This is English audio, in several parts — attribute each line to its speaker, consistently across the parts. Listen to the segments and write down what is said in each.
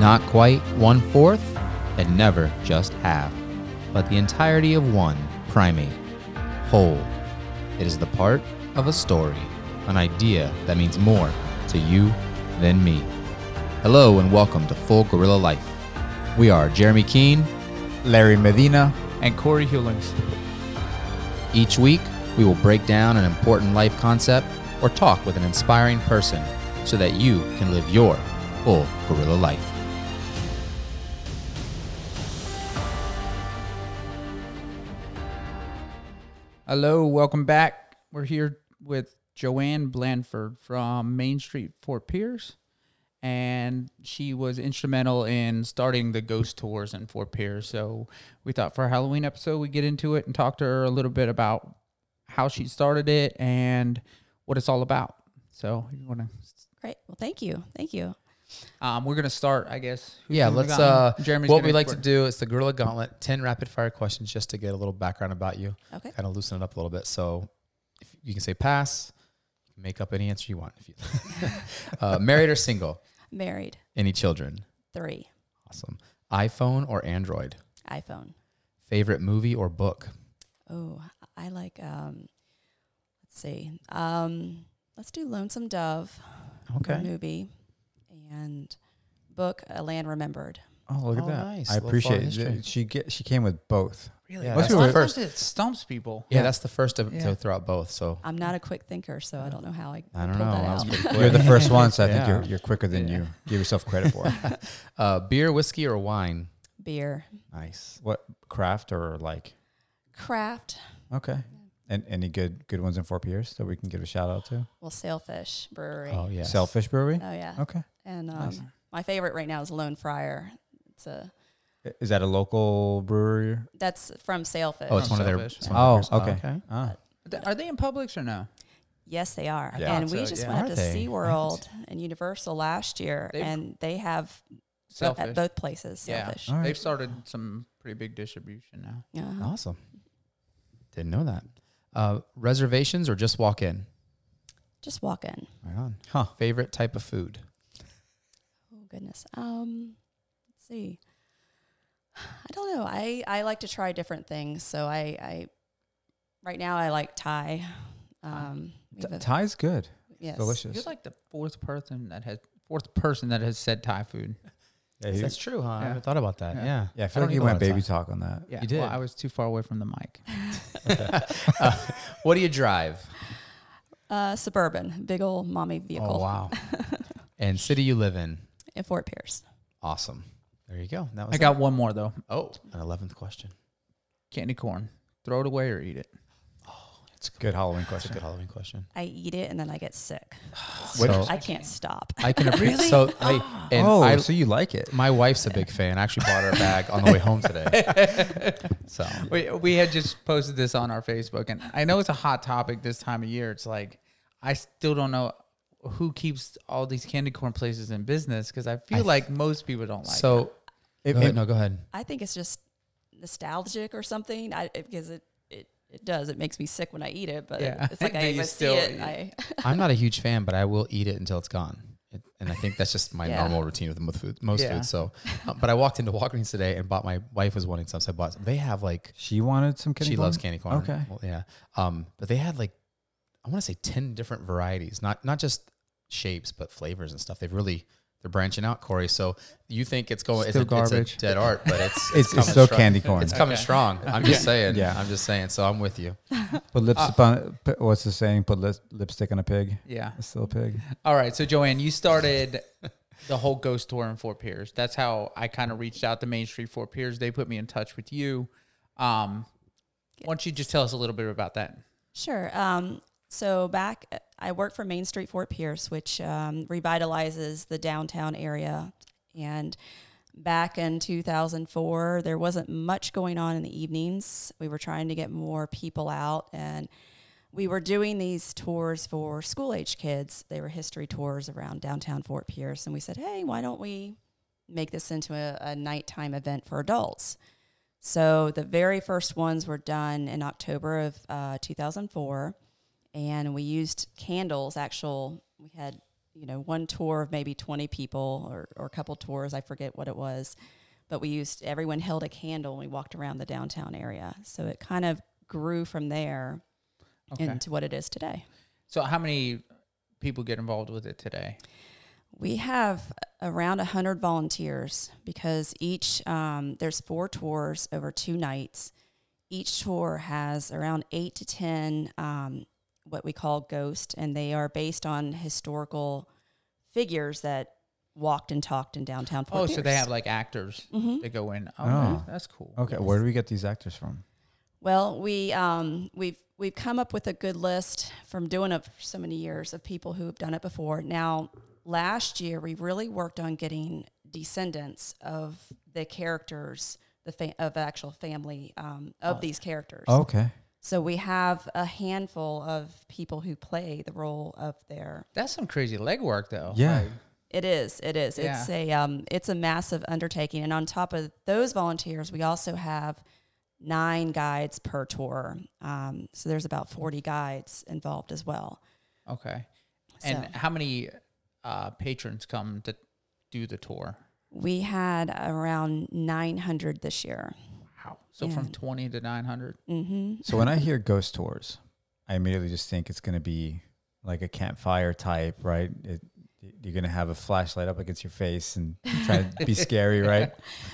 Speaker 1: Not quite 1/4, and never just half, but the entirety of one primate, whole. It is the part of a story, an idea that means more to you than me. Hello and welcome to Full Gorilla Life. We are Jeremy Keene,
Speaker 2: Larry Medina,
Speaker 3: and Corey Hewlings.
Speaker 1: Each week, we will break down an important life concept or talk with an inspiring person so that you can live your full gorilla life.
Speaker 3: Hello, welcome back. We're here with Joanne Blandford from Main Street, Fort Pierce, and she was instrumental in starting the ghost tours in Fort Pierce. So we thought for our Halloween episode, we'd get into it and talk to her a little bit about how she started it and what it's all about. So you want to...
Speaker 4: Great. Well, thank you. Thank you.
Speaker 3: We're going to start, I guess.
Speaker 1: Yeah, let's,
Speaker 3: Jeremy's
Speaker 1: what we like to do is the Gorilla Gauntlet, 10 rapid fire questions just to get a little background about you.
Speaker 4: Okay.
Speaker 1: Kind of loosen it up a little bit. So if you can say pass, you can make up any answer you want. If you married or single?
Speaker 4: Married.
Speaker 1: Any children?
Speaker 4: 3.
Speaker 1: Awesome. iPhone or Android?
Speaker 4: iPhone.
Speaker 1: Favorite movie or book?
Speaker 4: Oh, I like, let's see. Let's do Lonesome Dove.
Speaker 1: Okay.
Speaker 4: Movie. And book, A Land Remembered.
Speaker 2: Oh, look at
Speaker 1: Oh,
Speaker 2: that!
Speaker 1: nice.
Speaker 2: I
Speaker 1: Little
Speaker 2: appreciate
Speaker 1: history.
Speaker 2: it. She came with both.
Speaker 3: Really?
Speaker 1: Yeah,
Speaker 3: That's
Speaker 1: that's
Speaker 3: the
Speaker 1: the
Speaker 3: first. It stumps people.
Speaker 1: Yeah, that's the first to
Speaker 3: Yeah.
Speaker 1: throw out both. So
Speaker 4: I'm not a quick thinker, so I don't know how I
Speaker 1: I don't
Speaker 4: pulled
Speaker 1: know.
Speaker 4: that
Speaker 1: That was
Speaker 4: out.
Speaker 1: pretty quick.
Speaker 2: You're the first one, so I
Speaker 1: Yeah.
Speaker 2: think you're quicker than you give yourself credit for.
Speaker 1: Beer, whiskey, or wine?
Speaker 4: Beer.
Speaker 1: Nice.
Speaker 2: What craft or like?
Speaker 4: Craft.
Speaker 2: Okay. And any good ones in Fort Pierce that we can give a shout out to?
Speaker 4: Well, Sailfish Brewery.
Speaker 1: Oh, yeah.
Speaker 2: Sailfish Brewery.
Speaker 4: Oh, yeah.
Speaker 2: Okay.
Speaker 4: And
Speaker 2: Nice.
Speaker 4: my favorite right now is Lone Friar.
Speaker 2: Is that a local brewery?
Speaker 4: That's from Sailfish.
Speaker 1: Oh, it's one of their.
Speaker 3: Sailfish.
Speaker 1: it's one of
Speaker 2: Oh,
Speaker 1: theirs.
Speaker 2: okay. Ah.
Speaker 3: Are they in Publix or no?
Speaker 4: Yes, they are.
Speaker 2: Yeah.
Speaker 4: And we
Speaker 3: So,
Speaker 4: just
Speaker 3: yeah.
Speaker 4: went
Speaker 1: Are
Speaker 4: up to
Speaker 1: they?
Speaker 4: SeaWorld and Universal last year,
Speaker 3: They've-
Speaker 4: and they have
Speaker 3: Sailfish.
Speaker 4: at both places
Speaker 3: Yeah.
Speaker 4: Sailfish.
Speaker 2: All right.
Speaker 3: They've started some pretty big distribution now.
Speaker 4: Uh-huh.
Speaker 1: Awesome. Didn't know that. Reservations or just walk in?
Speaker 4: Just walk in.
Speaker 1: Right on.
Speaker 2: Huh.
Speaker 1: Favorite type of food?
Speaker 4: Oh, goodness. Let's see. I don't know. I like to try different things. So I right now I like Thai. We have a-
Speaker 2: Thai's good.
Speaker 4: yes.
Speaker 2: Delicious.
Speaker 3: You're like the fourth person that has said Thai food.
Speaker 2: Yeah,
Speaker 1: That's true, huh? I
Speaker 3: Yeah.
Speaker 1: haven't thought about that.
Speaker 3: Yeah.
Speaker 1: Yeah.
Speaker 2: yeah, I
Speaker 1: I
Speaker 2: feel
Speaker 1: don't
Speaker 2: like
Speaker 1: eat
Speaker 2: you
Speaker 1: a lot
Speaker 2: went
Speaker 1: of
Speaker 2: baby
Speaker 1: Thai.
Speaker 2: talk on that.
Speaker 3: Yeah,
Speaker 1: You did.
Speaker 3: Well, I was too far away from the mic.
Speaker 1: What do you drive?
Speaker 4: Suburban, big old mommy vehicle.
Speaker 1: Oh, wow. And city you live in?
Speaker 4: In Fort Pierce.
Speaker 1: Awesome. There you go. That was
Speaker 3: I got one more though.
Speaker 1: an 11th question.
Speaker 3: Candy corn. Throw it away or eat it.
Speaker 2: It's a good Halloween
Speaker 1: That's a
Speaker 2: question.
Speaker 1: good Halloween question.
Speaker 4: I eat it and then I get sick.
Speaker 1: So
Speaker 4: I can't stop.
Speaker 1: I can appreciate. So
Speaker 2: So you like it?
Speaker 1: my wife's a big fan. I actually bought her a bag on the way home today. So
Speaker 3: We had just posted this on our Facebook, and I know it's a hot topic this time of year. It's like I still don't know who keeps all these candy corn places in business because I feel like most people don't like it.
Speaker 1: go ahead. No, go ahead.
Speaker 4: I think it's just nostalgic or something. Because it does. It makes me sick when I eat it, but
Speaker 3: Yeah.
Speaker 4: it's like
Speaker 3: But
Speaker 4: I
Speaker 3: you
Speaker 4: see
Speaker 3: still
Speaker 4: it.
Speaker 3: eat
Speaker 4: I
Speaker 1: I'm not a huge fan, but I will eat it until it's gone. And I think that's just my
Speaker 4: Yeah.
Speaker 1: normal routine with food, most
Speaker 3: Yeah.
Speaker 1: foods. So, but I walked into Walgreens today and bought. My wife was wanting some, so I bought some. They have like
Speaker 2: She wanted some candy
Speaker 1: she
Speaker 2: corn?
Speaker 1: loves candy corn.
Speaker 2: Okay.
Speaker 1: Well, yeah. But they had like I want to say 10 different varieties, not just shapes, but flavors and stuff. They're branching out, Corey. So you think it's going?
Speaker 3: Still
Speaker 1: It's
Speaker 3: garbage.
Speaker 1: a dead art, but it's
Speaker 2: It's
Speaker 1: coming
Speaker 2: still
Speaker 1: strong.
Speaker 2: candy corn.
Speaker 1: It's coming
Speaker 3: Okay.
Speaker 1: strong. I'm just saying.
Speaker 2: Yeah.
Speaker 1: I'm just saying. So I'm with you.
Speaker 2: Put lipstick on. What's the saying? Put lipstick on a pig.
Speaker 3: Yeah.
Speaker 2: It's still a pig.
Speaker 3: All right. So Joanne, you started the whole ghost tour in Fort Pierce. That's how I kind of reached out to Main Street Fort Pierce. They put me in touch with you. Why don't you just tell us a little bit about that?
Speaker 4: Sure. So I work for Main Street Fort Pierce, which revitalizes the downtown area. And back in 2004, there wasn't much going on in the evenings. We were trying to get more people out, and we were doing these tours for school-age kids. They were history tours around downtown Fort Pierce, and we said, hey, why don't we make this into a nighttime event for adults? So the very first ones were done in October of 2004, and we used candles. We had one tour of maybe 20 people or a couple tours. I forget what it was. But everyone held a candle and we walked around the downtown area. So it kind of grew from there into what it is today.
Speaker 3: So how many people get involved with it today?
Speaker 4: We have around 100 volunteers because there's 4 tours over 2 nights. Each tour has around 8 to 10 what we call ghosts, and they are based on historical figures that walked and talked in downtown Fort Pierce.
Speaker 3: So they have like actors that go in.
Speaker 2: Oh.
Speaker 3: That's cool.
Speaker 2: Okay, where do we get these actors from?
Speaker 4: Well, we've come up with a good list from doing it for so many years of people who have done it before. Now, last year we really worked on getting descendants of the characters, of actual family of these characters.
Speaker 2: Okay.
Speaker 4: So we have a handful of people who play the role of their.
Speaker 3: That's some crazy legwork, though.
Speaker 2: Yeah.
Speaker 3: Like,
Speaker 4: It is.
Speaker 3: Yeah.
Speaker 4: It's a massive undertaking, and on top of those volunteers, we also have 9 guides per tour. So there's about 40 guides involved as well.
Speaker 3: okay. And how many patrons come to do the tour?
Speaker 4: We had around 900 this year.
Speaker 3: Wow. So from 20 to 900?
Speaker 4: Mm-hmm.
Speaker 2: So when I hear ghost tours, I immediately just think it's going to be like a campfire type, right? You're going to have a flashlight up against your face and try to be scary, right?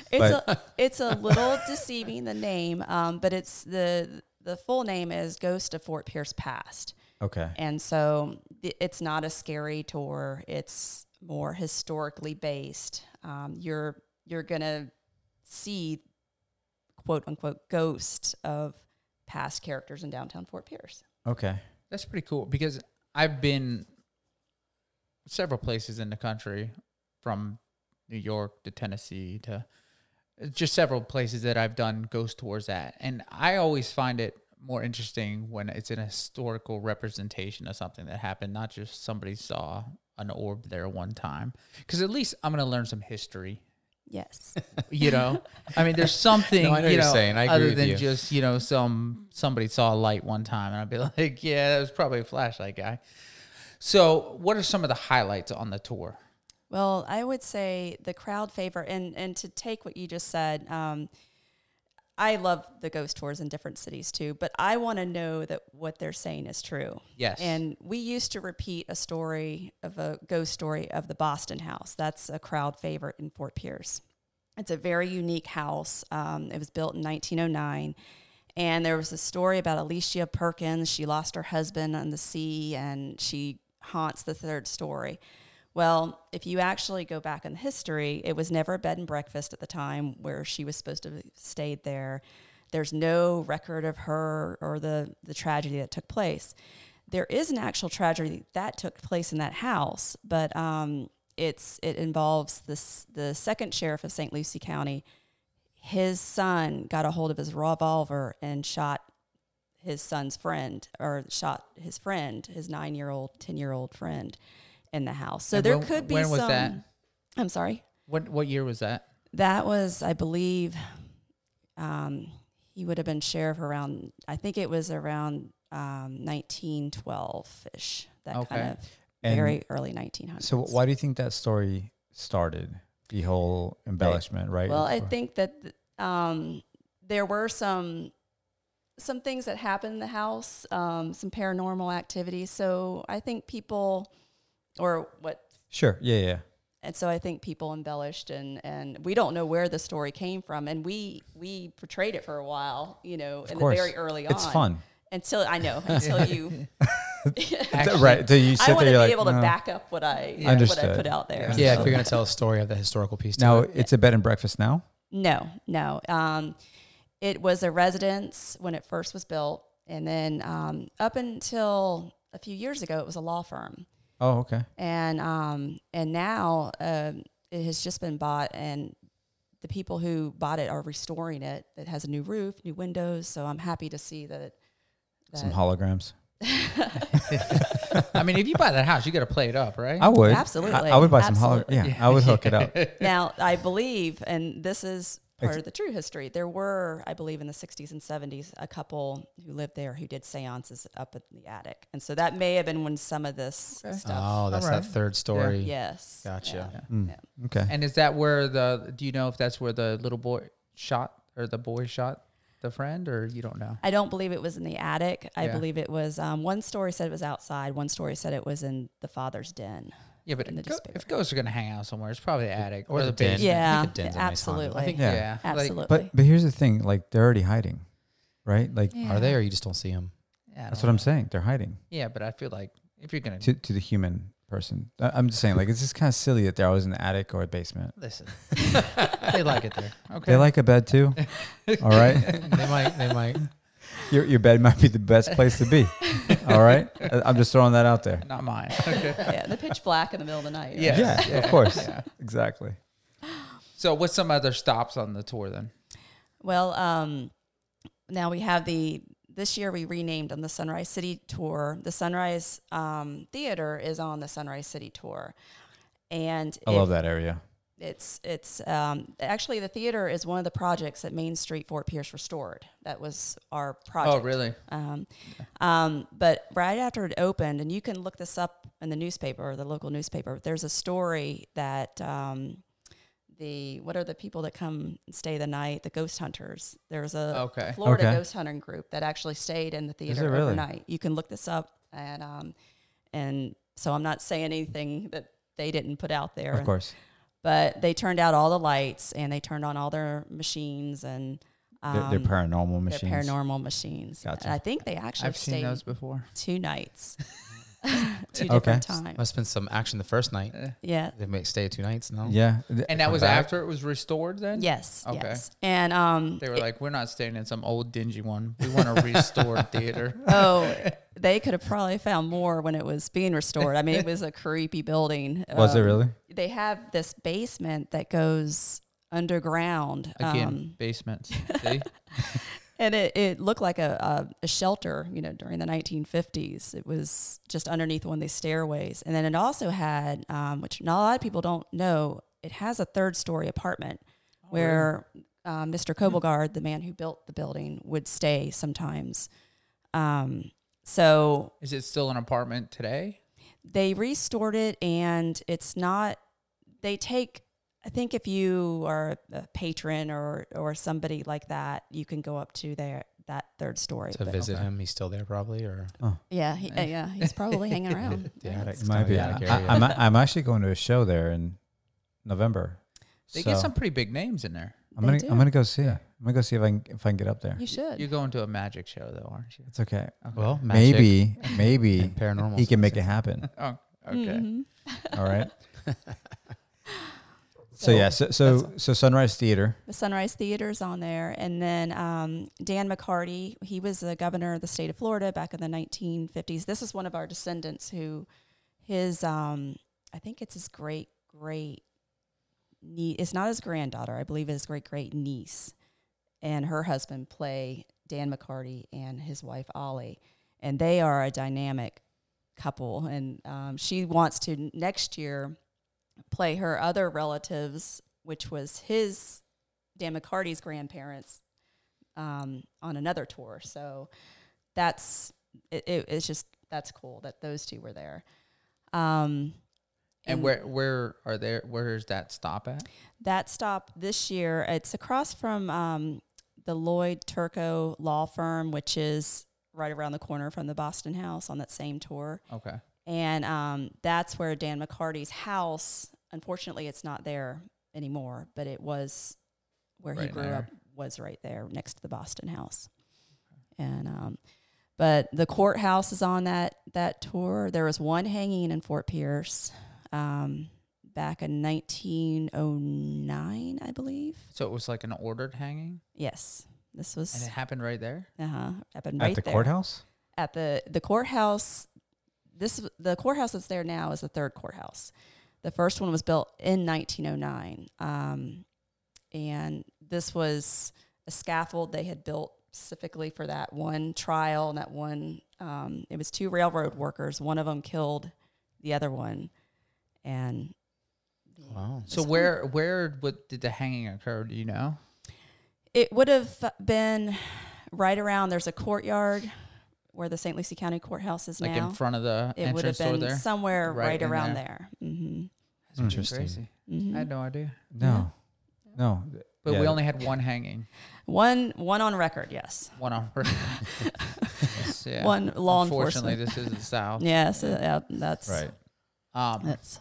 Speaker 4: It's a little deceiving, the name, but it's the full name is Ghost of Fort Pierce Past.
Speaker 2: Okay.
Speaker 4: And so it's not a scary tour. It's more historically based. You're going to see, quote unquote, ghosts of past characters in downtown Fort Pierce.
Speaker 2: Okay.
Speaker 3: That's pretty cool because I've been several places in the country, from New York to Tennessee to just several places that I've done ghost tours at. And I always find it more interesting when it's an historical representation of something that happened, not just somebody saw an orb there one time. Because at least I'm going to learn some history.
Speaker 4: Yes.
Speaker 3: I mean, there's something,
Speaker 1: No, I know what you're saying. I agree
Speaker 3: other
Speaker 1: with
Speaker 3: than
Speaker 1: you.
Speaker 3: just, somebody saw a light one time and I'd be like, yeah, that was probably a flashlight guy. So what are some of the highlights on the tour?
Speaker 4: Well, I would say the crowd favorite, and to take what you just said, I love the ghost tours in different cities too, but I want to know that what they're saying is true.
Speaker 3: Yes.
Speaker 4: And we used to repeat a ghost story of the Boston House. That's a crowd favorite in Fort Pierce. It's a very unique house. It was built in 1909. And there was a story about Alicia Perkins. She lost her husband on the sea, and she haunts the 3rd story. Well, if you actually go back in history, it was never a bed and breakfast at the time where she was supposed to have stayed there. There's no record of her or the tragedy that took place. There is an actual tragedy that took place in that house, but it involves the 2nd sheriff of St. Lucie County. His son got a hold of his revolver and shot his son's friend, or shot his friend, his 9-year-old, 10-year-old friend in the house. So
Speaker 3: And
Speaker 4: there
Speaker 3: when-
Speaker 4: could be
Speaker 3: when
Speaker 4: some.
Speaker 3: was that?
Speaker 4: I'm sorry.
Speaker 3: What year was that?
Speaker 4: That was, I believe, he would have been sheriff around, I think it was around 1912-ish, that
Speaker 3: Okay.
Speaker 4: kind of
Speaker 2: And
Speaker 4: very early 1900s.
Speaker 2: So why do you think that story started? The whole embellishment, right?
Speaker 4: Well, I think that there were some things that happened in the house, some paranormal activity. So I think people,
Speaker 2: Sure. Yeah.
Speaker 4: and so I think people embellished, and we don't know where the story came from, and we portrayed it for a while, in the
Speaker 2: course.
Speaker 4: very early on.
Speaker 2: It's fun.
Speaker 4: Until you,
Speaker 2: Right. So you
Speaker 4: I
Speaker 2: sit
Speaker 4: want
Speaker 2: there,
Speaker 4: to
Speaker 2: you're
Speaker 4: be
Speaker 2: like,
Speaker 4: able to
Speaker 2: no.
Speaker 4: back up what I
Speaker 2: Understood.
Speaker 4: put out there.
Speaker 1: Yeah, if
Speaker 4: So-
Speaker 1: you're going to tell a story of the historical piece to
Speaker 2: Now
Speaker 1: it.
Speaker 2: it's a bed and breakfast now?
Speaker 4: No. It was a residence when it first was built, and then up until a few years ago, it was a law firm,
Speaker 2: Oh, okay.
Speaker 4: and now it has just been bought, and the people who bought it are restoring it. It has a new roof, new windows, so I'm happy to see that.
Speaker 2: Some holograms.
Speaker 3: I mean, if you buy that house, you got to play it up, right?
Speaker 2: I would.
Speaker 4: Absolutely.
Speaker 2: I would buy some
Speaker 4: Absolutely.
Speaker 2: holograms. Yeah, I would hook it up.
Speaker 4: Now, I believe, and this is part of the true history. There were, I believe, in the 60s and 70s, a couple who lived there who did seances up in the attic. And so that may have been when some of this
Speaker 3: Okay.
Speaker 4: stuff.
Speaker 1: Oh, that's
Speaker 3: Alright.
Speaker 1: that third story.
Speaker 4: Yes.
Speaker 1: Gotcha.
Speaker 4: Yeah.
Speaker 2: Mm,
Speaker 4: Yeah.
Speaker 2: Okay.
Speaker 3: And is that where do you know if that's where the little boy shot or the boy shot the friend, or you don't know?
Speaker 4: I don't believe it was in the attic. I
Speaker 3: Yeah.
Speaker 4: believe it was, one story said it was outside. One story said it was in the father's den.
Speaker 3: Yeah, but
Speaker 4: in the newspaper.
Speaker 3: if ghosts are going to hang out somewhere, it's probably the attic
Speaker 1: Or the den.
Speaker 3: basement.
Speaker 4: Yeah,
Speaker 1: I think the den's a nice haunted. I
Speaker 4: absolutely.
Speaker 1: think,
Speaker 2: Yeah.
Speaker 3: Like,
Speaker 4: Absolutely.
Speaker 2: But here's the thing, like they're already hiding, right? Like
Speaker 3: Yeah.
Speaker 1: Are they, or you just don't see them?
Speaker 3: yeah, I
Speaker 2: that's
Speaker 3: don't
Speaker 2: what I'm
Speaker 3: know.
Speaker 2: saying. They're hiding
Speaker 3: Yeah, but I feel like if you're going to
Speaker 2: to the human person. I'm just saying, like it's just kind of silly that they're always in the attic or a basement.
Speaker 3: listen, they like it there. Okay.
Speaker 2: They like a bed too. All right,
Speaker 1: They might.
Speaker 2: your bed might be the best place to be. All right, I'm just throwing that out there.
Speaker 3: Not mine. Okay.
Speaker 4: Yeah, the pitch black in the middle of the night.
Speaker 3: Yeah.
Speaker 2: Yeah, of course,
Speaker 3: Yeah.
Speaker 2: exactly.
Speaker 3: So what's some other stops on the tour then?
Speaker 4: Well, now we have this year we renamed them the Sunrise City Tour. The Sunrise Theater is on the Sunrise City Tour. And
Speaker 2: I love that area.
Speaker 4: It's actually the theater is one of the projects that Main Street Fort Pierce restored. That was our project.
Speaker 3: Oh, really?
Speaker 4: But right after it opened, and you can look this up in the newspaper, the local newspaper, there's a story that what are the people that come and stay the night? The ghost hunters. There's a
Speaker 3: Okay.
Speaker 4: Florida
Speaker 2: Okay.
Speaker 4: ghost hunting group that actually stayed in the
Speaker 2: it
Speaker 4: theater
Speaker 2: really?
Speaker 4: overnight. You can look this up, and so I'm not saying anything that they didn't put out there.
Speaker 2: Of course,
Speaker 4: But they turned out all the lights and they turned on all their machines and
Speaker 2: they're paranormal
Speaker 4: their
Speaker 2: machines.
Speaker 4: paranormal machines.
Speaker 2: Gotcha.
Speaker 4: And I think they actually
Speaker 3: I've seen
Speaker 4: stayed
Speaker 3: those before.
Speaker 4: 2 nights, 2
Speaker 2: Okay.
Speaker 4: different times.
Speaker 1: Must have been some action the first night.
Speaker 4: Yeah.
Speaker 1: They may stay 2 nights. No.
Speaker 2: Yeah,
Speaker 3: And that was
Speaker 1: back?
Speaker 3: after it was restored then?
Speaker 4: Yes.
Speaker 3: Okay.
Speaker 4: Yes. And
Speaker 3: They were like, we're not staying in some old dingy one. We want a restored theater.
Speaker 4: oh, they could have probably found more when it was being restored. I mean, it was a creepy building.
Speaker 2: was it really?
Speaker 4: They have this basement that goes underground.
Speaker 3: Again, basements. See?
Speaker 4: And it looked like a shelter, during the 1950s. It was just underneath one of these stairways. And then it also had, which not a lot of people don't know, it has a 3rd-story apartment where Mr. Kobelgard, the man who built the building, would stay sometimes. So
Speaker 3: Is it still an apartment today?
Speaker 4: they restored it, and it's not, they take, I think if you are a patron or somebody like that, you can go up to that 3rd story.
Speaker 1: To
Speaker 4: But
Speaker 1: visit him, he's still there probably, or
Speaker 4: yeah, he's probably hanging around.
Speaker 1: the attic.
Speaker 2: It might be. I'm actually going to a show there in November.
Speaker 3: They
Speaker 2: So
Speaker 3: get some pretty big names in there.
Speaker 2: I'm
Speaker 4: They
Speaker 2: gonna
Speaker 4: do.
Speaker 2: go see it. I'm gonna go see if I can get up there.
Speaker 4: You should.
Speaker 3: You're going to a magic show, though, aren't you?
Speaker 2: It's okay.
Speaker 3: Okay.
Speaker 1: Well, magic
Speaker 2: Maybe
Speaker 1: and paranormal.
Speaker 2: he can make it happen.
Speaker 3: Oh, okay.
Speaker 4: Mhm.
Speaker 2: All right. So Sunrise Theater.
Speaker 4: The Sunrise Theater's on there. And then Dan McCarty, he was the governor of the state of Florida back in the 1950s. This is one of our descendants who his, I think it's his great niece, it's not his granddaughter, I believe his great niece and her husband play Dan McCarty and his wife Ollie. And they are a dynamic couple. And she wants to next year play her other relatives, which was Dan McCarty's grandparents, on another tour. So it's cool that those two were there.
Speaker 3: And where is that stop at?
Speaker 4: That stop this year, it's across from the Lloyd Turco Law Firm, which is right around the corner from the Boston House on that same tour.
Speaker 3: Okay.
Speaker 4: And that's where Dan McCarty's house, unfortunately, it's not there anymore, but it was where he
Speaker 3: Right
Speaker 4: grew
Speaker 3: there.
Speaker 4: up, was right there next to the Boston House. And but the courthouse is on that tour. There was one hanging in Fort Pierce back in 1909, I believe.
Speaker 3: So it was like an ordered hanging,
Speaker 4: Yes, this
Speaker 3: and
Speaker 4: was
Speaker 3: it happened right there.
Speaker 4: happened right
Speaker 2: At the
Speaker 4: there.
Speaker 2: courthouse?
Speaker 4: At the courthouse. The courthouse that's there now is the 3rd courthouse. The first one was built in 1909, and this was a scaffold they had built specifically for that one trial and that one. It was 2 railroad workers. One of them killed the other one, and
Speaker 1: Wow.
Speaker 3: So where did the hanging occur? Do you know?
Speaker 4: It would have been right around. There's a courtyard where the St. Lucie County Courthouse is
Speaker 3: Like
Speaker 4: now.
Speaker 3: in front of the
Speaker 4: It would have
Speaker 3: entrance door
Speaker 4: been
Speaker 3: there.
Speaker 4: somewhere
Speaker 3: Right
Speaker 4: right
Speaker 3: in
Speaker 4: around
Speaker 3: there.
Speaker 4: there. Mm-hmm.
Speaker 3: That's
Speaker 1: Interesting.
Speaker 3: crazy.
Speaker 4: Mm-hmm.
Speaker 3: I had no idea.
Speaker 2: No, no.
Speaker 3: But
Speaker 2: Yeah.
Speaker 3: we only had one hanging.
Speaker 4: One on record, yes.
Speaker 3: One on. Yes, yeah.
Speaker 4: One law
Speaker 3: Unfortunately,
Speaker 4: enforcement.
Speaker 3: this is the South.
Speaker 4: Yes, that's
Speaker 2: Right.
Speaker 4: That's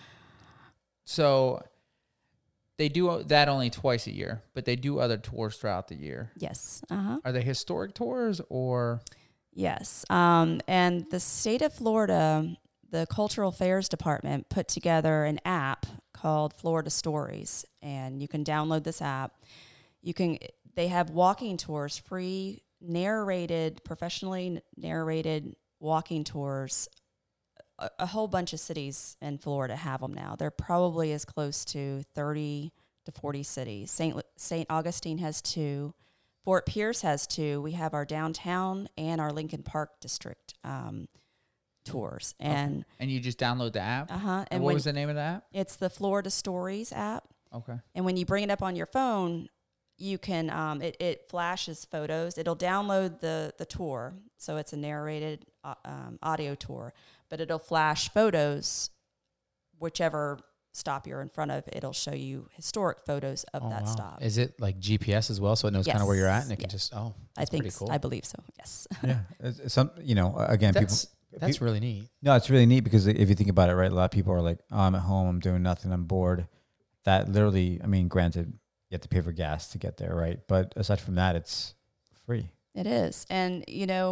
Speaker 3: So they do that only twice a year, but they do other tours throughout the year.
Speaker 4: yes. Uh-huh.
Speaker 3: Are they historic tours or?
Speaker 4: Yes. And the state of Florida, the Cultural Affairs Department put together an app called Florida Stories, and you can download this app. They have walking tours, free narrated, professionally narrated walking tours. A whole bunch of cities in Florida have them now. They're probably as close to 30 to 40 cities. St. Augustine has 2. Fort Pierce has 2. We have our downtown and our Lincoln Park district tours. And
Speaker 3: And you just download the app.
Speaker 4: uh-huh.
Speaker 3: And what was the name of the app?
Speaker 4: It's the Florida Stories app.
Speaker 3: Okay.
Speaker 4: And when you bring it up on your phone, you can it flashes photos. It'll download the tour, so it's a narrated audio tour, but it'll flash photos. Whichever stop you're in front of, it'll show you historic photos of that stop.
Speaker 1: Is it like GPS as well, so it knows kind of where you're at, and it can
Speaker 4: Yes.
Speaker 1: just
Speaker 4: I
Speaker 1: that's
Speaker 4: think
Speaker 1: pretty cool.
Speaker 4: I believe so. Yes.
Speaker 2: Yeah. It's some, again,
Speaker 1: That's
Speaker 2: people.
Speaker 1: really neat.
Speaker 2: No, it's really neat because if you think about it, right, a lot of people are like, oh, I'm at home, I'm doing nothing, I'm bored. That literally, I mean, granted, you have to pay for gas to get there, right? But aside from that, it's free.
Speaker 4: It is. And,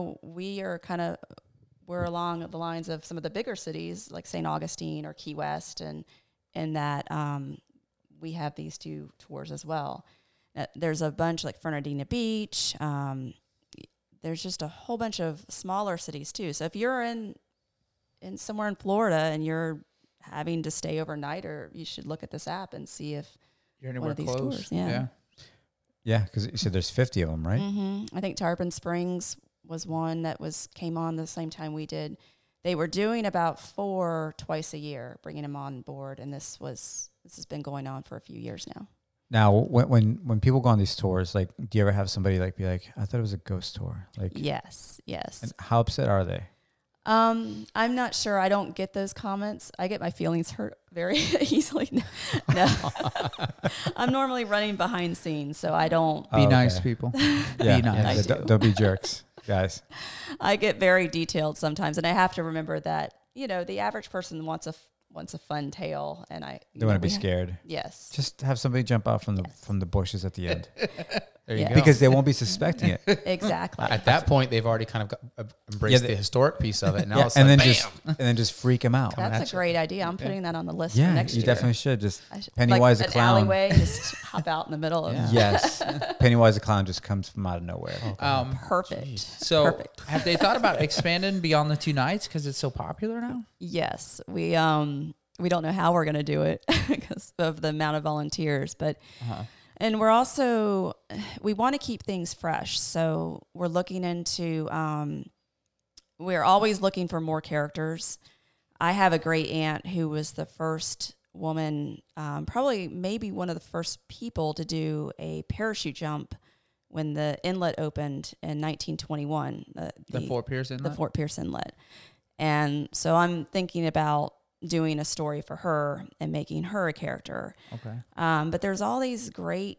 Speaker 4: we're along the lines of some of the bigger cities like St. Augustine or Key West, and that we have these 2 tours as well. There's a bunch like Fernandina Beach. There's just a whole bunch of smaller cities too. So if you're in somewhere in Florida and you're having to stay overnight, or you should look at this app and see if
Speaker 3: You're
Speaker 4: one
Speaker 3: anywhere
Speaker 4: of these
Speaker 3: close.
Speaker 4: tours. Yeah.
Speaker 2: Yeah, because you said there's 50 of them, right?
Speaker 4: Mm-hmm. I think Tarpon Springs was one that came on the same time we did. They were doing about 4 twice a year, bringing them on board, and this has been going on for a few years now.
Speaker 2: Now, when people go on these tours, like, do you ever have somebody like be like, I thought it was a ghost tour? Like,
Speaker 4: Yes.
Speaker 2: and how upset are they?
Speaker 4: I'm not sure. I don't get those comments. I get my feelings hurt very easily. No. I'm normally running behind scenes, so I don't.
Speaker 3: Be
Speaker 2: Oh,
Speaker 3: nice,
Speaker 2: okay.
Speaker 3: people.
Speaker 2: Yeah,
Speaker 3: Be nice.
Speaker 4: I
Speaker 2: yeah,
Speaker 4: do.
Speaker 2: don't be jerks, guys.
Speaker 4: I get very detailed sometimes, and I have to remember that the average person wants a fun tale, and
Speaker 2: They want to be scared.
Speaker 4: Yes.
Speaker 2: Just have somebody jump out from
Speaker 4: Yes.
Speaker 2: the bushes at the end
Speaker 1: There you
Speaker 4: Yeah.
Speaker 1: go.
Speaker 2: because they won't be suspecting it.
Speaker 4: Exactly.
Speaker 1: At that point, they've already kind of embraced
Speaker 2: they-
Speaker 1: the historic piece of it. Now
Speaker 2: Yeah,
Speaker 1: it's
Speaker 2: and
Speaker 1: like,
Speaker 2: then
Speaker 1: bam!
Speaker 2: just freak them out.
Speaker 1: Coming at
Speaker 4: That's a
Speaker 1: you.
Speaker 4: great idea. I'm putting that on the list for
Speaker 2: Yeah,
Speaker 4: next
Speaker 2: you
Speaker 4: year.
Speaker 2: definitely should. Just
Speaker 4: I should-
Speaker 2: Pennywise
Speaker 4: like
Speaker 2: the clown.
Speaker 4: An alleyway, just hop out in the middle of.
Speaker 1: Yeah.
Speaker 2: Yes, Pennywise the clown just comes from out of nowhere.
Speaker 4: Perfect.
Speaker 3: So
Speaker 4: Perfect.
Speaker 3: have they thought about expanding beyond the 2 nights because it's so popular now?
Speaker 4: Yes, we don't know how we're going to do it because of the amount of volunteers, but and we're also we want to keep things fresh, so we're looking into we're always looking for more characters. I have a great aunt who was the first woman, probably maybe one of the first people to do a parachute jump when the inlet opened in 1921.
Speaker 3: The Fort Pierce Inlet?
Speaker 4: The Fort Pierce Inlet. And so I'm thinking about doing a story for her and making her a character.
Speaker 3: Okay.
Speaker 4: But there's all these great,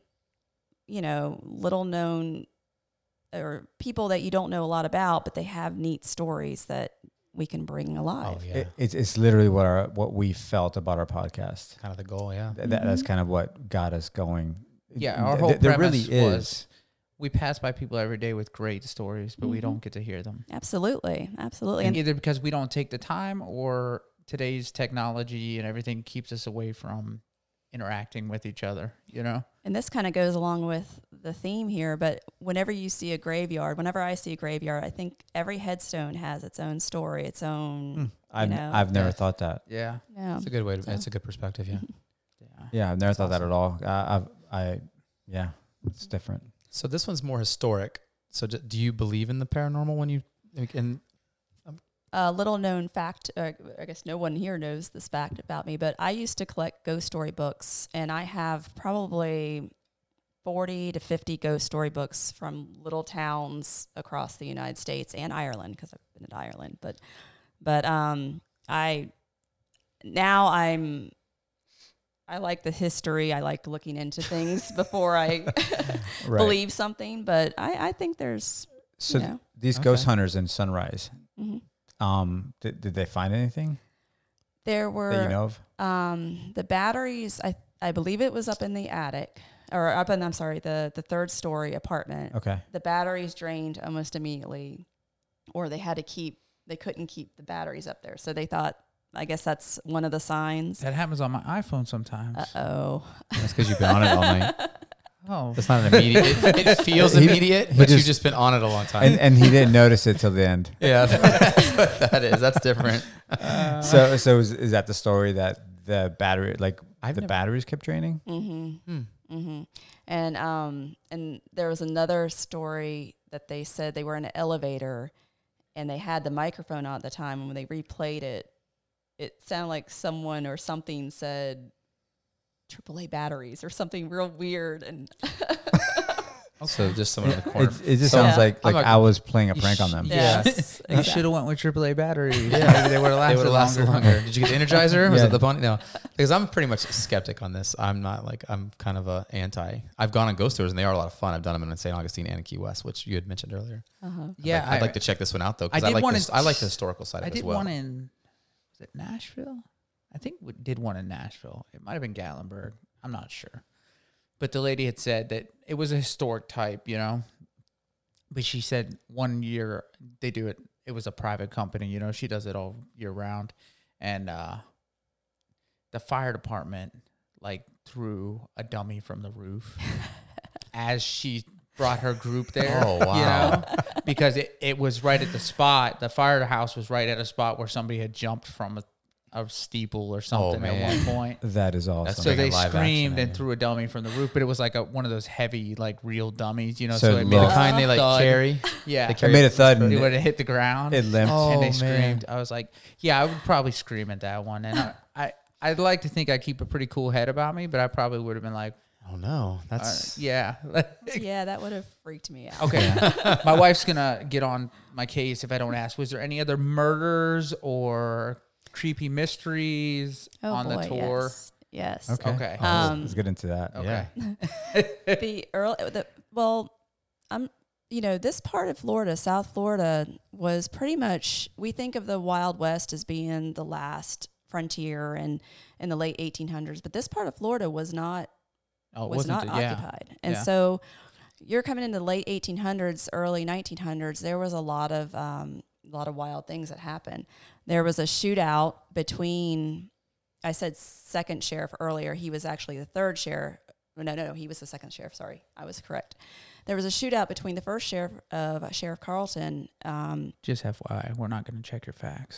Speaker 4: little known or people that you don't know a lot about, but they have neat stories that we can bring alive.
Speaker 1: Oh yeah,
Speaker 2: It's literally what we felt about our podcast.
Speaker 1: kind of the goal. Yeah.
Speaker 2: That's kind of what got us going.
Speaker 3: Yeah, our whole
Speaker 2: there
Speaker 3: premise
Speaker 2: really
Speaker 3: was
Speaker 2: is.
Speaker 3: we pass by people every day with great stories, but we
Speaker 4: Mhm.
Speaker 3: don't get to hear them.
Speaker 4: Absolutely. Absolutely.
Speaker 3: And
Speaker 4: And
Speaker 3: either because we don't take the time or today's technology and everything keeps us away from interacting with each other,
Speaker 4: And this kind of goes along with the theme here, but whenever I see a graveyard, I think every headstone has its own story, its own,
Speaker 2: I've never
Speaker 3: Yeah.
Speaker 2: thought that.
Speaker 3: Yeah.
Speaker 1: It's a good way.
Speaker 4: So-
Speaker 1: It's a good perspective. Yeah.
Speaker 3: Yeah.
Speaker 2: Yeah, I've never thought that at all. It's different.
Speaker 1: So this one's more historic. So do you believe in the paranormal when you and
Speaker 4: A little known fact, I guess no one here knows this fact about me, but I used to collect ghost story books, and I have probably 40 to 50 ghost story books from little towns across the United States and Ireland, because I've been to Ireland. But I like the history. I like looking into things before I
Speaker 2: Right.
Speaker 4: believe something. But I think there's,
Speaker 2: So these ghost hunters in Sunrise, did they find anything
Speaker 4: there were
Speaker 2: that you know of?
Speaker 4: the batteries. I believe it was up in the attic, or up in, I'm sorry, the third story apartment.
Speaker 2: Okay.
Speaker 4: The batteries drained almost immediately, or they couldn't keep the batteries up there. So they thought, I guess that's one of the signs.
Speaker 3: That happens on my iPhone sometimes.
Speaker 4: Uh-oh.
Speaker 1: That's because you've been on it all night.
Speaker 3: Oh,
Speaker 1: It's not an immediate. It feels
Speaker 2: He-
Speaker 1: immediate,
Speaker 2: he
Speaker 1: but you've
Speaker 2: just-
Speaker 1: just been on it a long time.
Speaker 2: And he didn't notice it till the end.
Speaker 1: yeah, that's what that is. That's different.
Speaker 2: So is that the story that the battery, like
Speaker 1: I've
Speaker 2: the
Speaker 1: never-
Speaker 2: batteries kept draining?
Speaker 4: And there was another story that they said they were in an elevator and they had the microphone on at the time, and when they replayed it, it sounded like someone or something said AAA batteries or something real weird. And
Speaker 1: So just someone in the corner.
Speaker 2: It just
Speaker 1: So-
Speaker 2: sounds
Speaker 4: Yeah.
Speaker 2: like
Speaker 1: I'm not-
Speaker 2: I was playing a prank on them.
Speaker 1: Yeah.
Speaker 4: yes,
Speaker 3: you should have went with AAA batteries. Yeah, maybe they would have
Speaker 1: They would
Speaker 3: lasted
Speaker 1: have lasted
Speaker 3: longer.
Speaker 1: longer. Did you get the Energizer? Was
Speaker 2: Yeah.
Speaker 1: it the bunny? No, because I'm pretty much a skeptic on this. I'm not like, I'm kind of a anti. I've gone on ghost tours and they are a lot of fun. I've done them in St. Augustine and Key West, which you had mentioned earlier.
Speaker 3: Yeah,
Speaker 1: I'd like to check this one out though, because
Speaker 3: I
Speaker 1: I
Speaker 3: did
Speaker 1: like
Speaker 3: one
Speaker 1: this.
Speaker 3: in-
Speaker 1: I like the historical side of
Speaker 3: I
Speaker 1: it
Speaker 3: did
Speaker 1: as well.
Speaker 3: one in, was it Nashville? I think we did one in Nashville. It might have been Gatlinburg. I'm not sure. But the lady had said that it was a historic type, you know. But she said 1 year they do it. It was a private company, you know. She does it all year round. And the fire department, like, threw a dummy from the roof as she brought her group there.
Speaker 1: Oh, wow.
Speaker 3: You know? Because it was right at the spot. The firehouse was right at a spot where somebody had jumped from a steeple or something at
Speaker 1: man.
Speaker 3: one point.
Speaker 2: That is awesome.
Speaker 1: That's
Speaker 3: So
Speaker 1: Like a
Speaker 3: they
Speaker 1: live
Speaker 3: screamed
Speaker 1: action,
Speaker 3: and threw a dummy from the roof, but it was like one of those heavy, like real dummies, you know.
Speaker 2: So
Speaker 3: So,
Speaker 2: it
Speaker 3: it made
Speaker 1: The
Speaker 3: a
Speaker 2: looked-
Speaker 1: kind they like
Speaker 3: thud.
Speaker 1: carry.
Speaker 3: Yeah,
Speaker 1: They
Speaker 2: it
Speaker 1: carry
Speaker 2: made a thud and
Speaker 3: it would have hit the ground.
Speaker 2: it limped.
Speaker 1: Oh,
Speaker 3: and they
Speaker 1: man.
Speaker 3: screamed. I was like, yeah, I would probably scream at that one. And I'd like to think I keep a pretty cool head about me, but I probably would have been like,
Speaker 1: Oh no, that's
Speaker 3: yeah.
Speaker 4: yeah, that would have freaked me out.
Speaker 3: Okay. My wife's going to get on my case if I don't ask. Was there any other murders or creepy mysteries
Speaker 4: Oh
Speaker 3: on
Speaker 4: boy,
Speaker 3: the tour?
Speaker 4: Yes. Yes.
Speaker 3: Okay.
Speaker 2: Oh, let's get into that.
Speaker 3: Okay.
Speaker 4: This part of Florida, South Florida, was pretty much, we think of the Wild West as being the last frontier and in the late 1800s, but this part of Florida was not occupied. And
Speaker 3: Yeah.
Speaker 4: so you're coming into the late 1800s, early 1900s, there was a lot of wild things that happened. There was a shootout between, I said second sheriff earlier, he was actually the third sheriff. No, he was the second sheriff. Sorry, I was correct. There was a shootout between the first sheriff of Sheriff Carlton.
Speaker 3: Just FYI, we're not going to check your facts.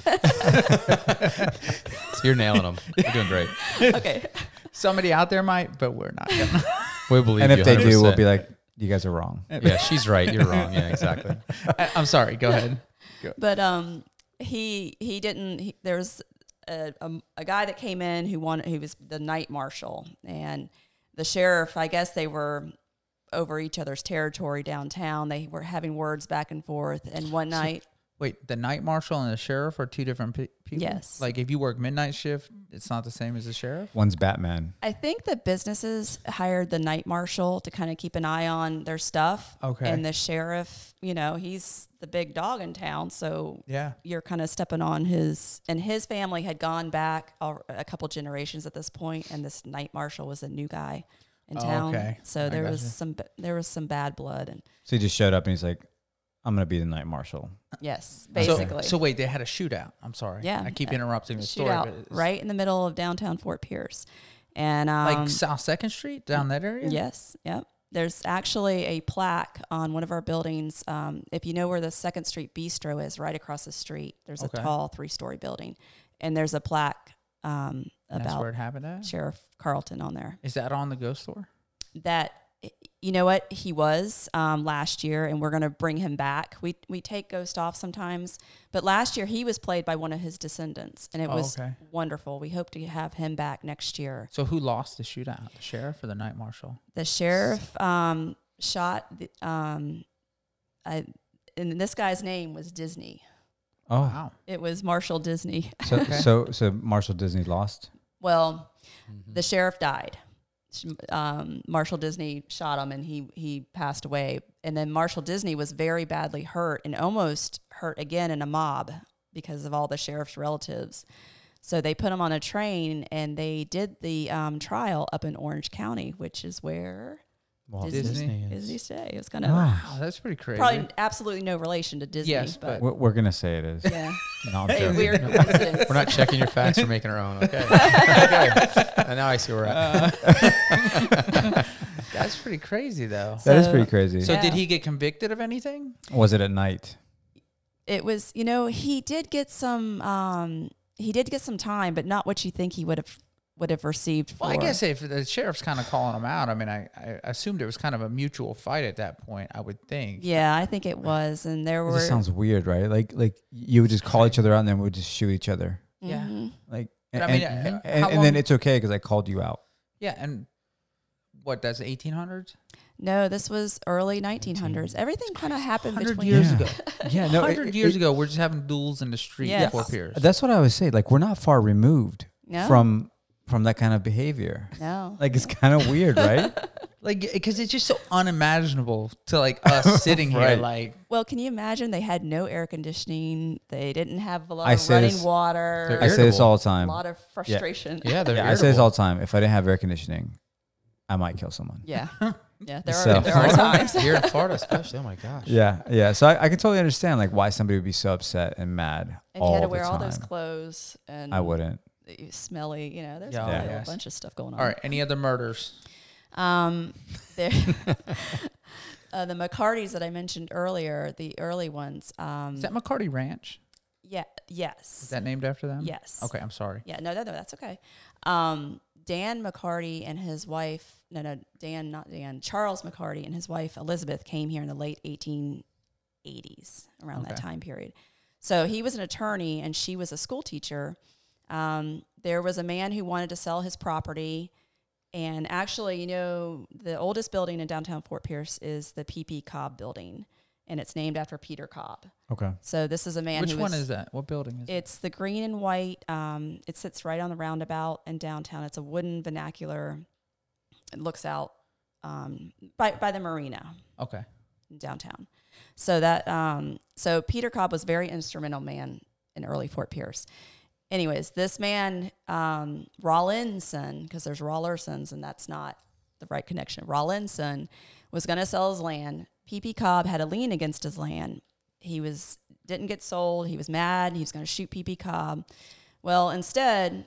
Speaker 1: So you're nailing them. You're doing great.
Speaker 4: Okay.
Speaker 3: Somebody out there might, but we're not going to.
Speaker 1: We believe
Speaker 2: And
Speaker 1: you
Speaker 2: if they do, we'll
Speaker 1: 100%.
Speaker 2: be like, you guys are wrong.
Speaker 1: yeah, she's right. You're wrong. Yeah, exactly.
Speaker 3: I'm sorry. Go ahead.
Speaker 4: But he didn't. There was a guy that came in who was the night marshal, and the sheriff. I guess they were over each other's territory downtown. They were having words back and forth. And one night,
Speaker 3: Wait, the night marshal and the sheriff are two different people?
Speaker 4: Yes.
Speaker 3: Like if you work midnight shift, it's not the same as the sheriff?
Speaker 2: One's Batman.
Speaker 4: I think the businesses hired the night marshal to kind of keep an eye on their stuff.
Speaker 3: Okay.
Speaker 4: And the sheriff, he's the big dog in town, so
Speaker 3: Yeah.
Speaker 4: you're kind of stepping on his. And his family had gone back a couple generations at this point, and this night marshal was a new guy in town.
Speaker 3: okay.
Speaker 4: So
Speaker 3: I
Speaker 4: there
Speaker 3: gotcha.
Speaker 4: was some bad blood, and
Speaker 2: So he just showed up and he's like, I'm going to be the night marshal.
Speaker 4: yes, basically.
Speaker 3: So wait, they had a shootout. I'm sorry.
Speaker 4: Yeah.
Speaker 3: I keep interrupting the story.
Speaker 4: shootout
Speaker 3: But it's
Speaker 4: right in the middle of downtown Fort Pierce, and
Speaker 3: like South 2nd Street down that area?
Speaker 4: yes, yep. There's actually a plaque on one of our buildings. If you know where the 2nd Street Bistro is, right across the street, there's
Speaker 3: Okay.
Speaker 4: a tall 3-story building, and there's a plaque
Speaker 3: And that's where
Speaker 4: about
Speaker 3: it happened at?
Speaker 4: Sheriff Carlton on there.
Speaker 3: Is that on the ghost tour?
Speaker 4: That you know what? He was last year, and we're going to bring him back. We take Ghost off sometimes, but last year he was played by one of his descendants, and it was wonderful. We hope to have him back next year.
Speaker 3: So who lost the shootout? The sheriff or the night marshal?
Speaker 4: The sheriff shot, and this guy's name was Disney.
Speaker 2: Oh,
Speaker 3: Wow.
Speaker 4: It was Marshall Disney.
Speaker 2: so Marshall Disney lost.
Speaker 4: Well, the sheriff died. Marshall Disney shot him, and he passed away. And then Marshall Disney was very badly hurt and almost hurt again in a mob because of all the sheriff's relatives. So they put him on a train, and they did the trial up in Orange County, which is where
Speaker 1: Walt
Speaker 4: Disney
Speaker 1: is.
Speaker 4: is today. It was kind of
Speaker 3: Wow, that's pretty crazy.
Speaker 4: probably absolutely no relation to Disney.
Speaker 3: Yes,
Speaker 4: but
Speaker 2: We're gonna say it is.
Speaker 4: yeah,
Speaker 2: No, I'm
Speaker 4: a
Speaker 2: joking.
Speaker 4: weird coincidence.
Speaker 1: We're not checking your facts. We're making our own. Okay. Okay. And now I see where we're at.
Speaker 3: That's pretty crazy, though.
Speaker 2: That is
Speaker 4: So-
Speaker 2: pretty crazy.
Speaker 3: So
Speaker 4: Yeah.
Speaker 3: did he get convicted of anything?
Speaker 2: Was it at night?
Speaker 4: It was, he did get some time, but not what you think he would have received for.
Speaker 3: Well, I guess if the sheriff's kind of calling him out, I mean, I assumed it was kind of a mutual fight at that point, I would think.
Speaker 4: Yeah, I think it was, and there
Speaker 2: It
Speaker 4: were.
Speaker 2: just sounds weird, right? Like you would just call each other out and then we would just shoot each other.
Speaker 3: Yeah.
Speaker 4: Mhm.
Speaker 2: Like,
Speaker 3: But
Speaker 2: and,
Speaker 3: I mean,
Speaker 2: and,
Speaker 3: how
Speaker 2: and
Speaker 3: long-
Speaker 2: then it's okay because I called you out.
Speaker 3: Yeah, and what, that's 1800s?
Speaker 4: No, this was early 1900s. Everything kind of happened
Speaker 3: 100
Speaker 4: between
Speaker 3: years
Speaker 2: Yeah.
Speaker 3: ago.
Speaker 2: Yeah, no,
Speaker 3: 100 years ago, we're just having duels in the street
Speaker 4: Yes.
Speaker 3: before Pierce.
Speaker 2: That's what I would say. Like we're not far removed
Speaker 4: No.
Speaker 2: from that kind of behavior.
Speaker 4: No.
Speaker 2: Like it's kind of weird, right?
Speaker 3: Like, because it's just so unimaginable to like us sitting here,
Speaker 2: Right.
Speaker 3: like,
Speaker 4: Well, can you imagine they had no air conditioning? They didn't have a lot
Speaker 2: I
Speaker 4: of
Speaker 2: say
Speaker 4: running
Speaker 2: this-
Speaker 4: water.
Speaker 1: They're
Speaker 2: I say this
Speaker 1: irritable.
Speaker 2: all the
Speaker 4: A
Speaker 2: time.
Speaker 4: lot of frustration.
Speaker 1: Yeah, they're
Speaker 2: Yeah, I say this
Speaker 1: irritable.
Speaker 2: all the time. If I didn't have air conditioning, I might kill someone.
Speaker 4: Yeah. Yeah. There
Speaker 2: So-
Speaker 4: are times.
Speaker 1: Here in Florida, especially. Oh my gosh.
Speaker 2: Yeah. So I can totally understand like why somebody would be so upset and mad
Speaker 4: And
Speaker 2: all
Speaker 4: you had to
Speaker 2: the
Speaker 4: wear all
Speaker 2: time.
Speaker 4: those clothes and
Speaker 2: I wouldn't.
Speaker 4: smelly, there's
Speaker 3: Yeah,
Speaker 4: a
Speaker 3: yes.
Speaker 4: bunch of stuff going on.
Speaker 3: all right, any other murders?
Speaker 4: There, the McCartys that I mentioned earlier, the early ones.
Speaker 3: Is that McCarty Ranch?
Speaker 4: Yeah. Yes.
Speaker 3: Is that named after them?
Speaker 4: Yes.
Speaker 3: Okay, I'm sorry.
Speaker 4: Yeah. No, that's okay. Dan McCarty and his wife. No, Dan, not Dan. Charles McCarty and his wife Elizabeth came here in the late 1880s, around that
Speaker 3: Okay.
Speaker 4: time period. So he was an attorney and she was a school teacher. There was a man who wanted to sell his property. And actually, the oldest building in downtown Fort Pierce is the P.P. Cobb building, and it's named after Peter Cobb.
Speaker 2: Okay.
Speaker 4: So this is a man
Speaker 3: Which
Speaker 4: who
Speaker 3: one
Speaker 4: was,
Speaker 3: is that? What building is it?
Speaker 4: It's the green and white. It sits right on the roundabout in downtown. It's a wooden vernacular. It looks out by the marina
Speaker 3: Okay.
Speaker 4: in downtown. So so Peter Cobb was a very instrumental man in early Fort Pierce. Anyways, this man, Rawlinson, because there's Rawlersons, and that's not the right connection. Rawlinson was going to sell his land. P.P. Cobb had a lien against his land. He didn't get sold. He was mad. He was going to shoot P.P. Cobb. Well, instead,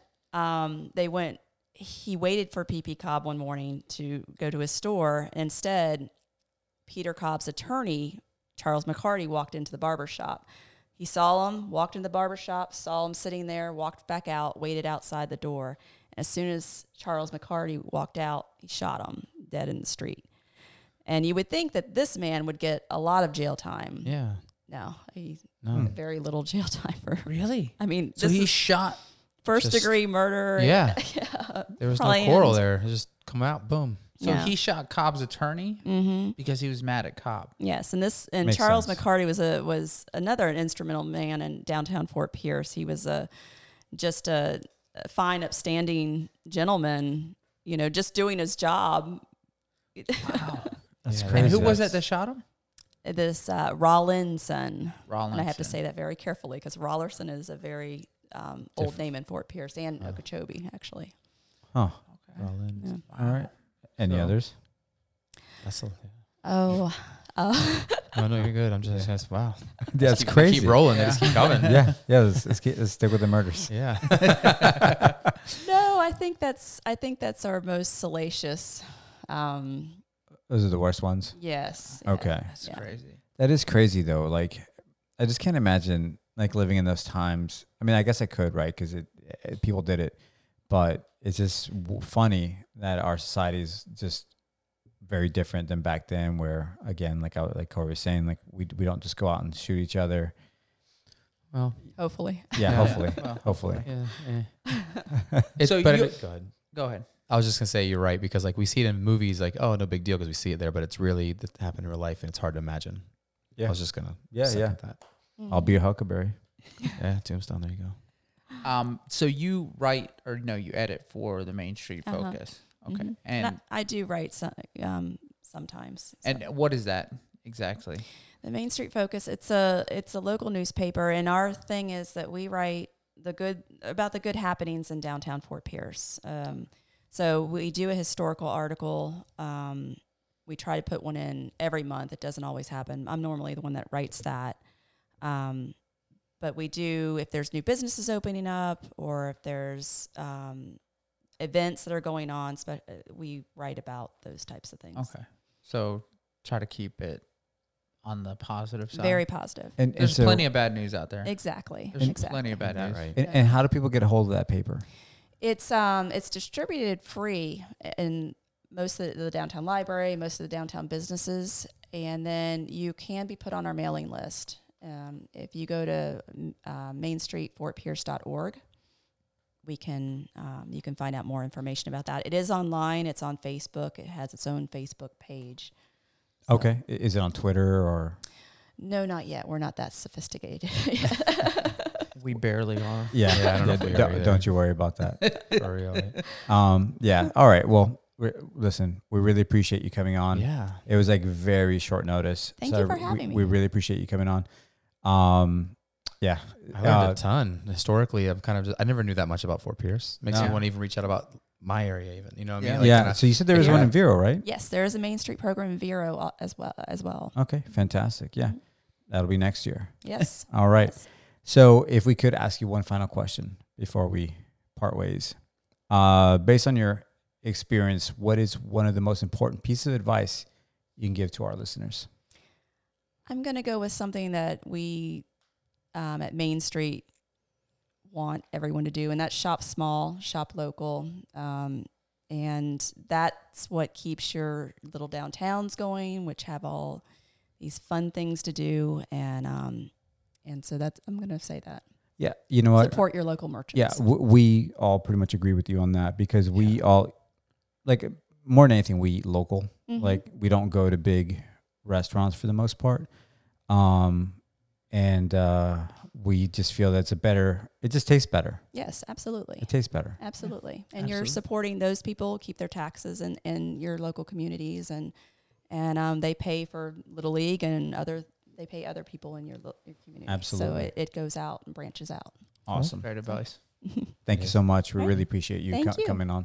Speaker 4: he waited for P.P. Cobb one morning to go to his store. Instead, Peter Cobb's attorney, Charles McCarty, walked into the barber shop. He saw him, walked into the barber shop, saw him sitting there, walked back out, waited outside the door. As soon as Charles McCarty walked out, he shot him dead in the street. And you would think that this man would get a lot of jail time.
Speaker 1: Yeah.
Speaker 4: No, he
Speaker 1: No.
Speaker 4: very little jail time for.
Speaker 3: Really?
Speaker 4: I mean,
Speaker 3: So
Speaker 4: this
Speaker 3: he
Speaker 4: is
Speaker 3: shot.
Speaker 4: first
Speaker 1: just-
Speaker 4: degree murder.
Speaker 1: Yeah.
Speaker 4: Yeah.
Speaker 1: There was no
Speaker 4: Probably
Speaker 1: quarrel
Speaker 4: ends.
Speaker 1: there. It just come out, boom.
Speaker 3: So
Speaker 4: Yeah.
Speaker 3: he shot Cobb's attorney
Speaker 4: Mm-hmm.
Speaker 3: because he was mad at Cobb.
Speaker 4: Yes, and
Speaker 2: Makes
Speaker 4: Charles
Speaker 2: sense.
Speaker 4: McCarty was another instrumental man in downtown Fort Pierce. He was just a fine, upstanding gentleman. Just doing his job.
Speaker 3: Wow.
Speaker 2: That's
Speaker 1: Yeah,
Speaker 2: crazy.
Speaker 3: And who was that shot him?
Speaker 4: This Rawlinson,
Speaker 3: Rawlinson.
Speaker 4: and I have to say that very carefully because Rawlinson is a very old name in Fort Pierce and Okeechobee, actually.
Speaker 2: Oh,
Speaker 3: Okay.
Speaker 1: Rollins.
Speaker 4: Yeah.
Speaker 2: all right. Any
Speaker 3: So-
Speaker 2: others?
Speaker 1: That's a,
Speaker 4: Oh,
Speaker 1: no, you're good. I'm just wow.
Speaker 2: That's
Speaker 1: Keep-
Speaker 2: crazy.
Speaker 1: Keep rolling.
Speaker 3: Yeah.
Speaker 1: They just keep coming.
Speaker 2: Yeah. Let's stick with the murders.
Speaker 1: Yeah.
Speaker 4: no, I think that's our most salacious.
Speaker 2: Those are the worst ones.
Speaker 4: Yes.
Speaker 2: Okay.
Speaker 3: That's
Speaker 4: Yeah.
Speaker 3: crazy.
Speaker 2: That is crazy though. Like, I just can't imagine like living in those times. I mean, I guess I could, right? Because people did it, but it's just funny that our society is just very different than back then, where again, like Corey was saying, like we don't just go out and shoot each other.
Speaker 1: Well,
Speaker 4: Hopefully.
Speaker 2: Yeah, hopefully,
Speaker 3: Well,
Speaker 2: hopefully.
Speaker 1: yeah.
Speaker 3: So
Speaker 1: but
Speaker 3: you-
Speaker 1: go ahead.
Speaker 3: Go ahead.
Speaker 1: I was just gonna say you're right, because like we see it in movies, like, oh, no big deal because we see it there, but it's really that happened in real life and it's hard to imagine.
Speaker 2: Yeah,
Speaker 1: I was just gonna
Speaker 2: Yeah,
Speaker 1: second that.
Speaker 2: I'll be a Huckleberry.
Speaker 1: Yeah, Tombstone. There you go.
Speaker 3: So you write or no, you edit for the Main Street
Speaker 4: Uh-huh.
Speaker 3: Focus. Okay.
Speaker 4: Mhm.
Speaker 3: And
Speaker 4: I do write sometimes.
Speaker 3: and what is that exactly?
Speaker 4: The Main Street Focus, it's a local newspaper, and our thing is that we write about the good happenings in downtown Fort Pierce. So we do a historical article. We try to put one in every month. It doesn't always happen. I'm normally the one that writes that. But we do, if there's new businesses opening up or if there's events that are going on, we write about those types of things.
Speaker 3: Okay. So try to keep it on the positive side.
Speaker 4: Very positive.
Speaker 2: And
Speaker 3: There's
Speaker 2: so,
Speaker 3: plenty of bad news out there.
Speaker 4: Exactly.
Speaker 3: There's
Speaker 4: exactly.
Speaker 3: plenty of bad
Speaker 1: That
Speaker 3: news.
Speaker 1: right.
Speaker 2: and how do people get a hold of that paper?
Speaker 4: It's distributed free in most of the downtown library, most of the downtown businesses, and then you can be put on our mailing list. If you go to mainstreetfortpierce.org, you can find out more information about that. It is online. It's on Facebook. It has its own Facebook page. So-
Speaker 2: Okay, is it on Twitter or?
Speaker 4: No, not yet. We're not that sophisticated.
Speaker 3: We barely are.
Speaker 2: Yeah,
Speaker 1: Yeah, I don't know if we are either.
Speaker 2: don't you worry about that.
Speaker 1: For real.
Speaker 2: Yeah. All right. Well, listen, we really appreciate you coming on.
Speaker 1: Yeah.
Speaker 2: It was like very short notice.
Speaker 4: Thank you for having me.
Speaker 2: We really appreciate you coming on. Yeah.
Speaker 1: I learned a ton. Historically, I never knew that much about Fort Pierce. Makes me
Speaker 2: No.
Speaker 1: want to even reach out about my area, even. You know what I
Speaker 3: Yeah.
Speaker 1: mean? Like,
Speaker 2: yeah.
Speaker 1: kinda-
Speaker 2: So you said there was
Speaker 1: Yeah.
Speaker 2: one in Vero, right?
Speaker 4: Yes, there is a Main Street program in Vero as well.
Speaker 2: Okay. Fantastic. Yeah. That'll be next year.
Speaker 4: Yes.
Speaker 2: All right.
Speaker 4: Yes.
Speaker 2: So if we could ask you one final question before we part ways, based on your experience, what is one of the most important pieces of advice you can give to our listeners?
Speaker 4: I'm going to go with something that we at Main Street want everyone to do, and that's shop small, shop local. And that's what keeps your little downtowns going, which have all these fun things to do. And so I'm going to say that.
Speaker 2: Yeah. You know what?
Speaker 4: Support your local merchants.
Speaker 2: Yeah, we all pretty much agree with you on that because we all, like, more than anything, we eat local.
Speaker 4: Mhm.
Speaker 2: Like, we don't go to big restaurants for the most part. We just feel that it just tastes better.
Speaker 4: Yes, absolutely.
Speaker 2: It tastes better.
Speaker 4: Absolutely. And you're
Speaker 3: absolutely.
Speaker 4: supporting those people, keep their taxes in your local communities, and they pay for Little League and they pay other people in your community.
Speaker 2: Absolutely.
Speaker 4: So it goes out and branches out.
Speaker 2: Awesome.
Speaker 3: Great advice.
Speaker 2: Thank you so much. We
Speaker 4: Right.
Speaker 2: really appreciate you,
Speaker 4: Thank you.
Speaker 2: coming on.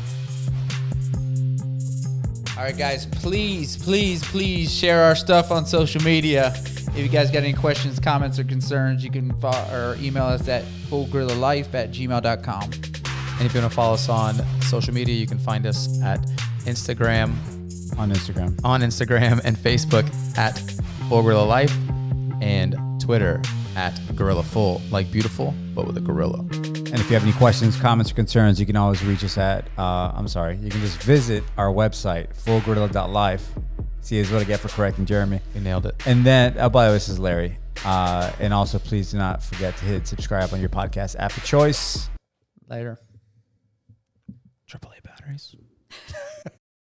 Speaker 3: All right, guys, please share our stuff on social media. If you guys got any questions, comments, or concerns, you can or email us at fullgrilloflife@gmail.com.
Speaker 1: And if you want to follow us on social media, you can find us at Instagram
Speaker 2: On Instagram.
Speaker 1: and Facebook at Full Gorilla Life, and Twitter at Gorilla Full, like beautiful, but with a gorilla.
Speaker 2: And if you have any questions, comments, or concerns, you can always reach us at, you can just visit our website, fullgorilla.life. See, is what I get for correcting Jeremy.
Speaker 1: You nailed it.
Speaker 2: And then, by the way, this is Larry. And also, please do not forget to hit subscribe on your podcast app of choice.
Speaker 3: Later.
Speaker 1: AAA batteries.